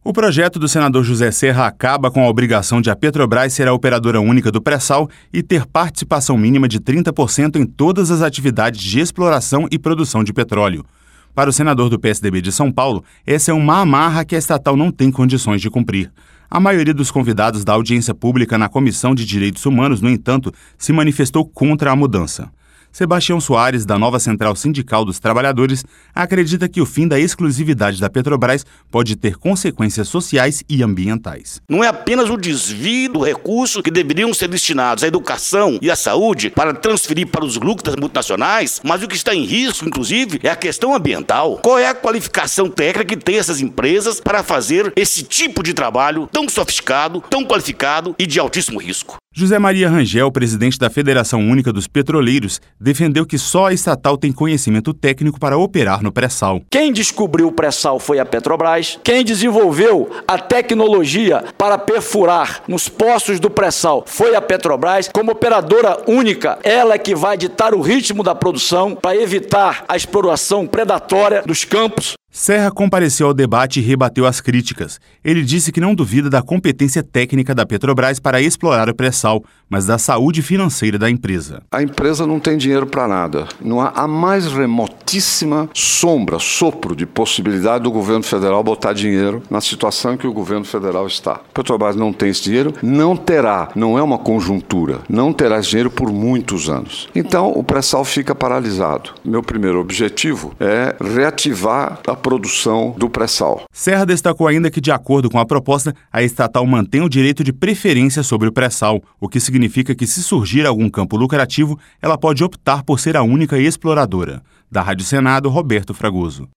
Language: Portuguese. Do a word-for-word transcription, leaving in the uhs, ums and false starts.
O projeto do senador José Serra acaba com a obrigação de a Petrobras ser a operadora única do pré-sal e ter participação mínima de trinta por cento em todas as atividades de exploração e produção de petróleo. Para o senador do P S D B de São Paulo, essa é uma amarra que a estatal não tem condições de cumprir. A maioria dos convidados da audiência pública na Comissão de Direitos Humanos, no entanto, se manifestou contra a mudança. Sebastião Soares, da Nova Central Sindical dos Trabalhadores, acredita que o fim da exclusividade da Petrobras pode ter consequências sociais e ambientais. Não é apenas o desvio do recurso que deveriam ser destinados à educação e à saúde para transferir para os lucros das multinacionais, mas o que está em risco, inclusive, é a questão ambiental. Qual é a qualificação técnica que tem essas empresas para fazer esse tipo de trabalho tão sofisticado, tão qualificado e de altíssimo risco? José Maria Rangel, presidente da Federação Única dos Petroleiros, defendeu que só a estatal tem conhecimento técnico para operar no pré-sal. Quem descobriu o pré-sal foi a Petrobras. Quem desenvolveu a tecnologia para perfurar nos poços do pré-sal foi a Petrobras. Como operadora única, ela é que vai ditar o ritmo da produção para evitar a exploração predatória dos campos. Serra compareceu ao debate e rebateu as críticas. Ele disse que não duvida da competência técnica da Petrobras para explorar o pré-sal, mas da saúde financeira da empresa. A empresa não tem dinheiro para nada. Não há a mais remotíssima sombra, sopro de possibilidade do governo federal botar dinheiro na situação em que o governo federal está. A Petrobras não tem esse dinheiro, não terá, não é uma conjuntura, não terá esse dinheiro por muitos anos. Então, o pré-sal fica paralisado. Meu primeiro objetivo é reativar a produção do pré-sal. Serra destacou ainda que, de acordo com a proposta, a estatal mantém o direito de preferência sobre o pré-sal, o que significa que, se surgir algum campo lucrativo, ela pode optar por ser a única exploradora. Da Rádio Senado, Roberto Fragoso.